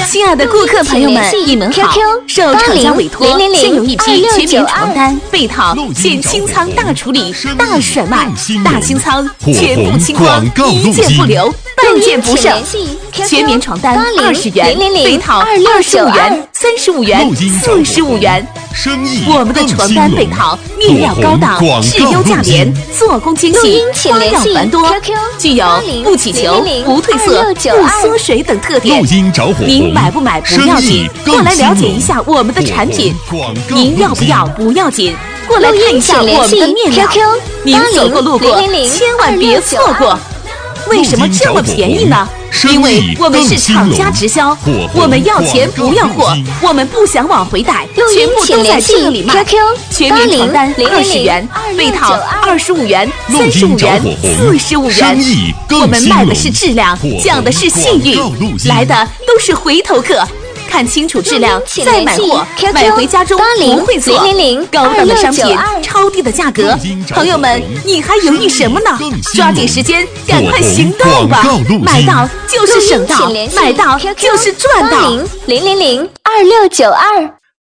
亲爱的顾客朋友们，你们好！受厂家委托，现有一批全棉床单、被套现清仓大处理、大甩卖，大清仓，全部清光，一件不留，半件不剩。全棉床单20元，被套25元、35元、45元。我们的床单被套面料高档，质优价廉，做工精细，花样繁多，具有不起球、不褪色、不缩水等特点。您买不买不要紧，过来了解一下我们的产品。您要不要不要紧，过来看一下我们的面料。您走过路过，千万别错过。为什么这么便宜呢？因为我们是厂家直销，我们要钱不要货，我们不想往回带，全部都在这里卖。全棉床单20元，被套25元、35元、45元。我们卖的是质量，讲的是信誉，来的都是回头客。看清楚质量再买货，买回家中不会错。高档的商品，超低的价格，朋友们，你还犹豫什么呢？抓紧时间，赶快行动吧！买到就是省到，买到就是赚到。 0002692。